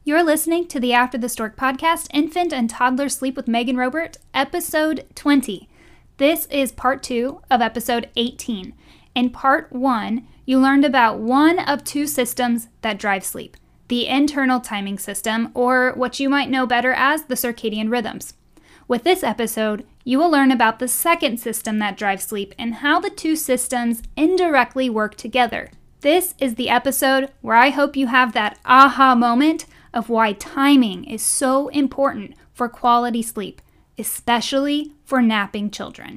You're listening to the After the Stork podcast, Infant and Toddler Sleep with Megan Robert, episode 20. This is part 2 of episode 18. In part 1, you learned about one of two systems that drive sleep, the internal timing system, or what you might know better as the circadian rhythms. With this episode, you will learn about the second system that drives sleep and how the two systems indirectly work together. This is the episode where I hope you have that aha moment of why timing is so important for quality sleep, especially for napping children.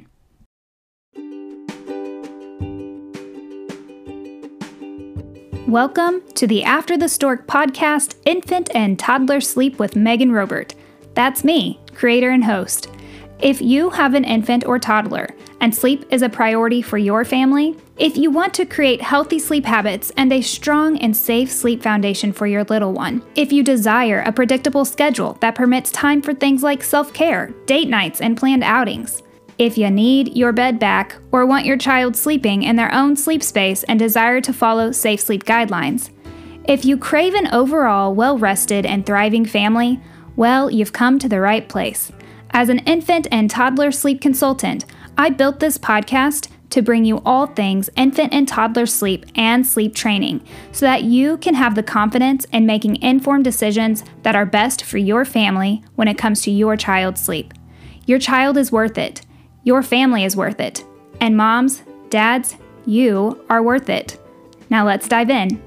Welcome to the After the Stork podcast, Infant and Toddler Sleep with Megan Robert. That's me, creator and host. If you have an infant or toddler and sleep is a priority for your family, if you want to create healthy sleep habits and a strong and safe sleep foundation for your little one, if you desire a predictable schedule that permits time for things like self-care, date nights, and planned outings, if you need your bed back or want your child sleeping in their own sleep space and desire to follow safe sleep guidelines, if you crave an overall well-rested and thriving family, well, you've come to the right place. As an infant and toddler sleep consultant, I built this podcast to bring you all things infant and toddler sleep and sleep training so that you can have the confidence in making informed decisions that are best for your family when it comes to your child's sleep. Your child is worth it. Your family is worth it. And moms, dads, you are worth it. Now let's dive in.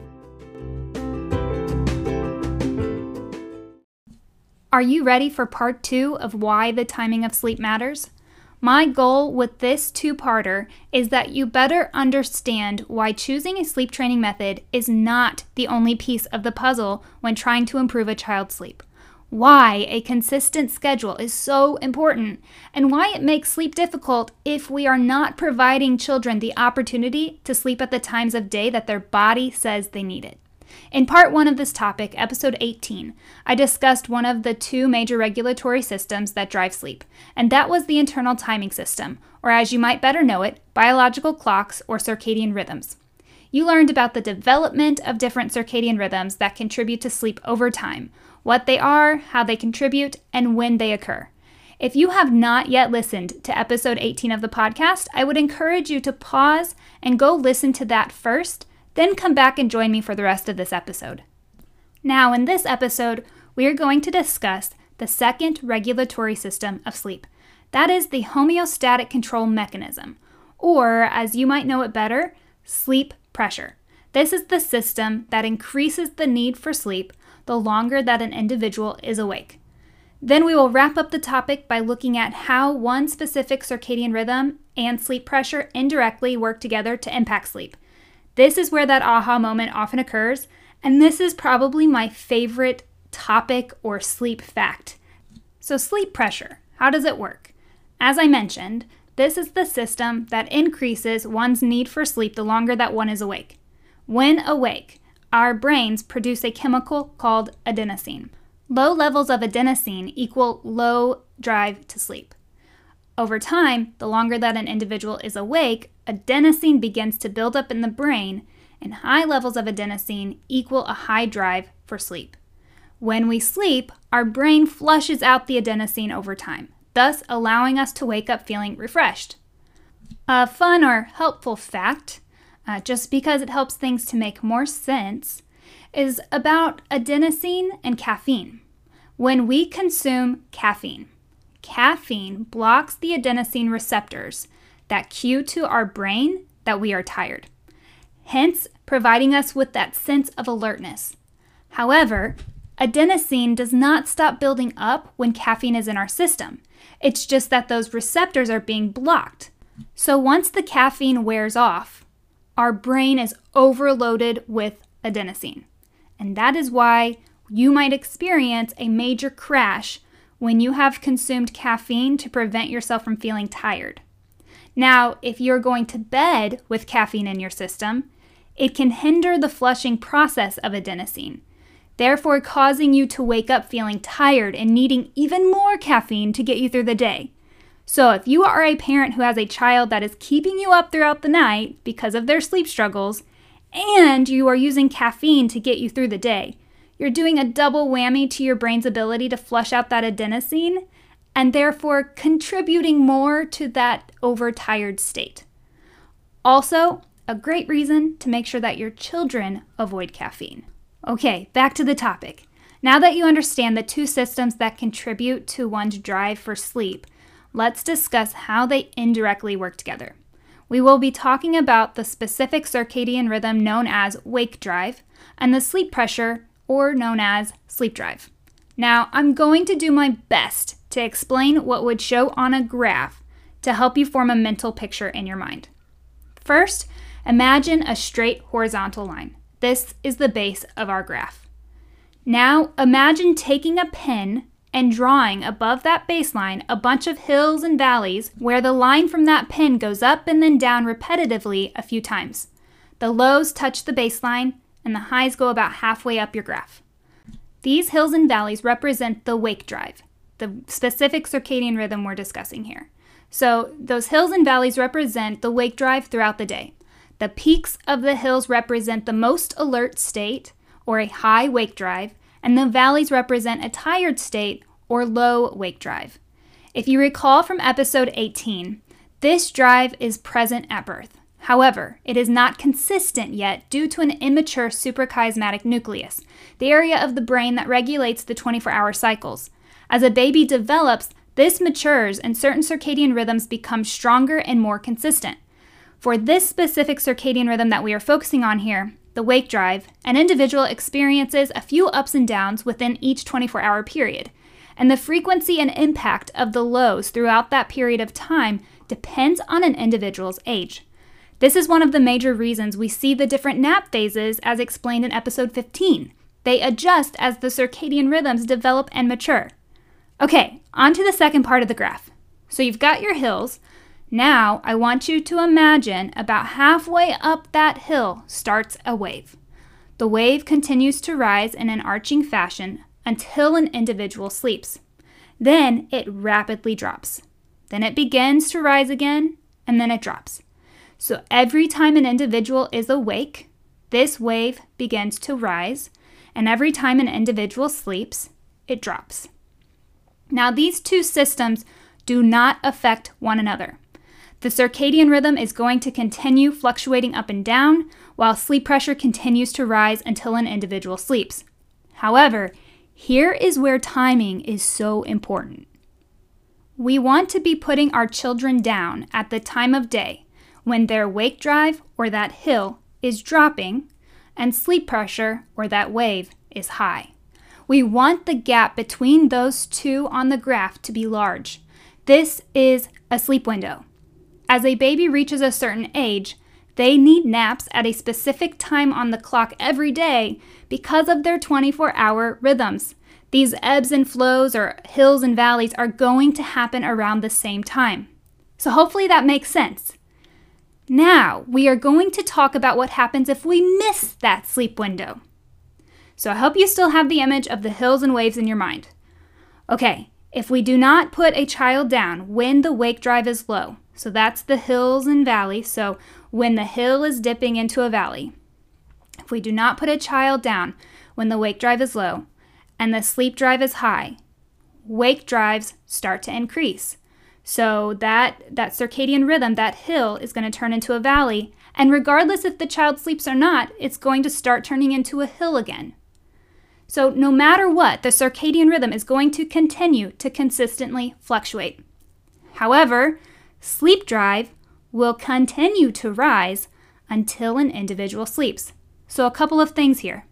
Are you ready for part 2 of why the timing of sleep matters? My goal with this two-parter is that you better understand why choosing a sleep training method is not the only piece of the puzzle when trying to improve a child's sleep, why a consistent schedule is so important, and why it makes sleep difficult if we are not providing children the opportunity to sleep at the times of day that their body says they need it. In part 1 of this topic, episode 18, I discussed one of the two major regulatory systems that drive sleep, and that was the internal timing system, or as you might better know it, biological clocks or circadian rhythms. You learned about the development of different circadian rhythms that contribute to sleep over time, what they are, how they contribute, and when they occur. If you have not yet listened to episode 18 of the podcast, I would encourage you to pause and go listen to that first, then come back and join me for the rest of this episode. Now, in this episode, we are going to discuss the second regulatory system of sleep. That is the homeostatic control mechanism, or as you might know it better, sleep pressure. This is the system that increases the need for sleep the longer that an individual is awake. Then we will wrap up the topic by looking at how one specific circadian rhythm and sleep pressure indirectly work together to impact sleep. This is where that aha moment often occurs, and this is probably my favorite topic or sleep fact. So sleep pressure, how does it work? As I mentioned, this is the system that increases one's need for sleep the longer that one is awake. When awake, our brains produce a chemical called adenosine. Low levels of adenosine equal low drive to sleep. Over time, the longer that an individual is awake, adenosine begins to build up in the brain, and high levels of adenosine equal a high drive for sleep. When we sleep, our brain flushes out the adenosine over time, thus allowing us to wake up feeling refreshed. A fun or helpful fact, just because it helps things to make more sense, is about adenosine and caffeine. When we consume caffeine blocks the adenosine receptors that cue to our brain that we are tired, hence providing us with that sense of alertness. However, adenosine does not stop building up when caffeine is in our system. It's just that those receptors are being blocked. So once the caffeine wears off, our brain is overloaded with adenosine. And that is why you might experience a major crash when you have consumed caffeine to prevent yourself from feeling tired. Now, if you're going to bed with caffeine in your system, it can hinder the flushing process of adenosine, therefore causing you to wake up feeling tired and needing even more caffeine to get you through the day. So if you are a parent who has a child that is keeping you up throughout the night because of their sleep struggles, and you are using caffeine to get you through the day, you're doing a double whammy to your brain's ability to flush out that adenosine and therefore contributing more to that overtired state. Also, a great reason to make sure that your children avoid caffeine. Okay, back to the topic. Now that you understand the two systems that contribute to one's drive for sleep, let's discuss how they indirectly work together. We will be talking about the specific circadian rhythm known as wake drive and the sleep pressure, or known as sleep drive. Now, I'm going to do my best to explain what would show on a graph to help you form a mental picture in your mind. First, imagine a straight horizontal line. This is the base of our graph. Now, imagine taking a pen and drawing above that baseline a bunch of hills and valleys where the line from that pen goes up and then down repetitively a few times. The lows touch the baseline and the highs go about halfway up your graph. These hills and valleys represent the wake drive, the specific circadian rhythm we're discussing here. So those hills and valleys represent the wake drive throughout the day. The peaks of the hills represent the most alert state, or a high wake drive, and the valleys represent a tired state, or low wake drive. If you recall from episode 18, this drive is present at birth. However, it is not consistent yet due to an immature suprachiasmatic nucleus, the area of the brain that regulates the 24-hour cycles. As a baby develops, this matures and certain circadian rhythms become stronger and more consistent. For this specific circadian rhythm that we are focusing on here, the wake drive, an individual experiences a few ups and downs within each 24-hour period, and the frequency and impact of the lows throughout that period of time depends on an individual's age. This is one of the major reasons we see the different nap phases as explained in episode 15. They adjust as the circadian rhythms develop and mature. Okay, on to the second part of the graph. So you've got your hills. Now I want you to imagine about halfway up that hill starts a wave. The wave continues to rise in an arching fashion until an individual sleeps. Then it rapidly drops. Then it begins to rise again, and then it drops. So every time an individual is awake, this wave begins to rise, and every time an individual sleeps, it drops. Now, these two systems do not affect one another. The circadian rhythm is going to continue fluctuating up and down, while sleep pressure continues to rise until an individual sleeps. However, here is where timing is so important. We want to be putting our children down at the time of day when their wake drive, or that hill, is dropping, and sleep pressure, or that wave, is high. We want the gap between those two on the graph to be large. This is a sleep window. As a baby reaches a certain age, they need naps at a specific time on the clock every day because of their 24-hour rhythms. These ebbs and flows, or hills and valleys, are going to happen around the same time. So hopefully that makes sense. Now, we are going to talk about what happens if we miss that sleep window. So I hope you still have the image of the hills and waves in your mind. Okay, if we do not put a child down when the wake drive is low, so that's the hills and valleys, so when the hill is dipping into a valley. If we do not put a child down when the wake drive is low and the sleep drive is high, wake drives start to increase. So that circadian rhythm, that hill, is going to turn into a valley, and regardless if the child sleeps or not, it's going to start turning into a hill again. So no matter what, the circadian rhythm is going to continue to consistently fluctuate. However, sleep drive will continue to rise until an individual sleeps. So a couple of things here.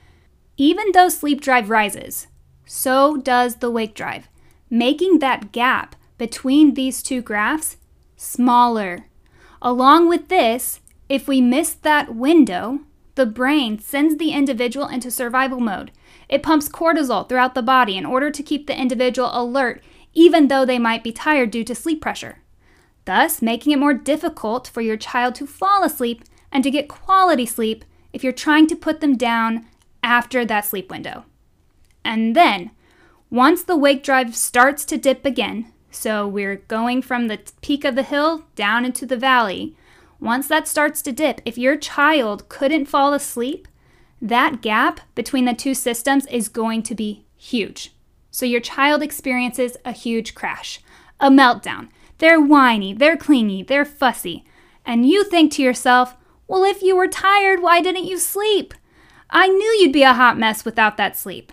Even though sleep drive rises, so does the wake drive, making that gap between these two graphs smaller. Along with this, if we miss that window, the brain sends the individual into survival mode. It pumps cortisol throughout the body in order to keep the individual alert, even though they might be tired due to sleep pressure, thus making it more difficult for your child to fall asleep and to get quality sleep if you're trying to put them down after that sleep window. And then, once the wake drive starts to dip again, so we're going from the peak of the hill down into the valley, once that starts to dip, if your child couldn't fall asleep, that gap between the two systems is going to be huge. So your child experiences a huge crash, a meltdown. They're whiny, they're clingy, they're fussy. And you think to yourself, well, if you were tired, why didn't you sleep? I knew you'd be a hot mess without that sleep.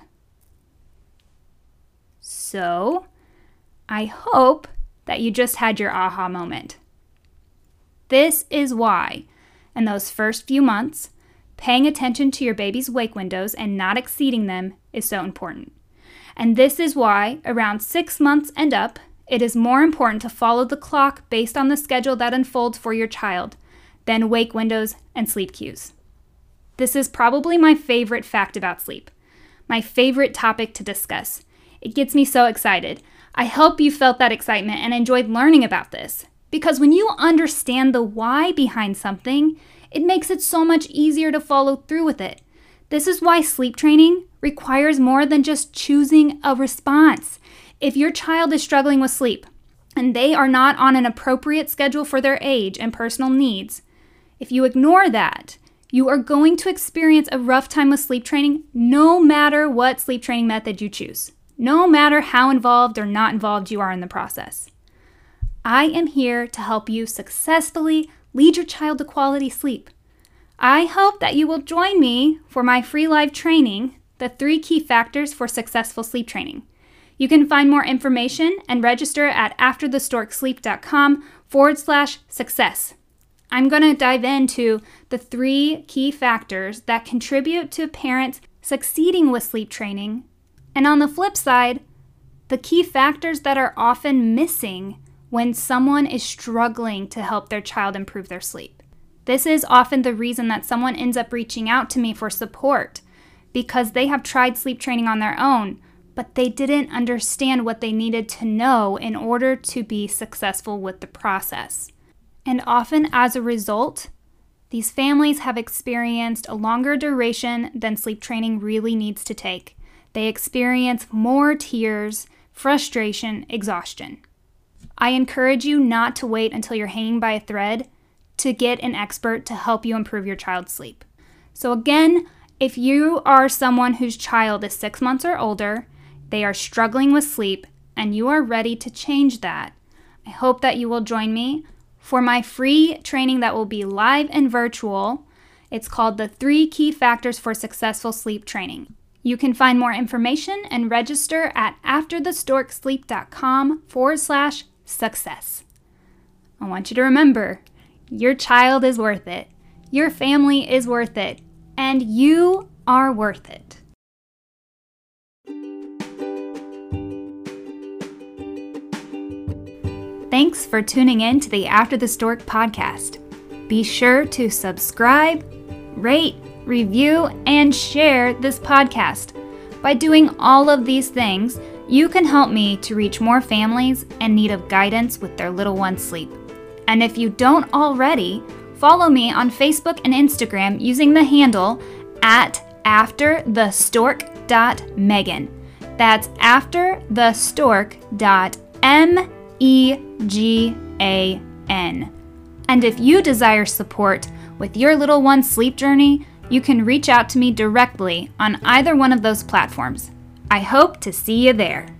So, I hope that you just had your aha moment. This is why, in those first few months, paying attention to your baby's wake windows and not exceeding them is so important. And this is why, around 6 months and up, it is more important to follow the clock based on the schedule that unfolds for your child than wake windows and sleep cues. This is probably my favorite fact about sleep, my favorite topic to discuss. It gets me so excited. I hope you felt that excitement and enjoyed learning about this, because when you understand the why behind something, it makes it so much easier to follow through with it. This is why sleep training requires more than just choosing a response. If your child is struggling with sleep and they are not on an appropriate schedule for their age and personal needs, if you ignore that, you are going to experience a rough time with sleep training no matter what sleep training method you choose, no matter how involved or not involved you are in the process. I am here to help you successfully lead your child to quality sleep. I hope that you will join me for my free live training, The 3 Key Factors for Successful Sleep Training. You can find more information and register at afterthestorksleep.com/success. I'm going to dive into the 3 key factors that contribute to parents succeeding with sleep training, and on the flip side, the key factors that are often missing when someone is struggling to help their child improve their sleep. This is often the reason that someone ends up reaching out to me for support, because they have tried sleep training on their own, but they didn't understand what they needed to know in order to be successful with the process. And often as a result, these families have experienced a longer duration than sleep training really needs to take. They experience more tears, frustration, exhaustion. I encourage you not to wait until you're hanging by a thread to get an expert to help you improve your child's sleep. So again, if you are someone whose child is 6 months or older, they are struggling with sleep, and you are ready to change that, I hope that you will join me for my free training that will be live and virtual. It's called The 3 Key Factors for Successful Sleep Training. You can find more information and register at afterthestorksleep.com/success. I want you to remember, your child is worth it, your family is worth it, and you are worth it. Thanks for tuning in to the After the Stork podcast. Be sure to subscribe, rate, review, and share this podcast. By doing all of these things, you can help me to reach more families in need of guidance with their little one's sleep. And if you don't already, follow me on Facebook and Instagram using the handle at afterthestork.megan. That's afterthestork.megan. And if you desire support with your little one's sleep journey, you can reach out to me directly on either one of those platforms. I hope to see you there.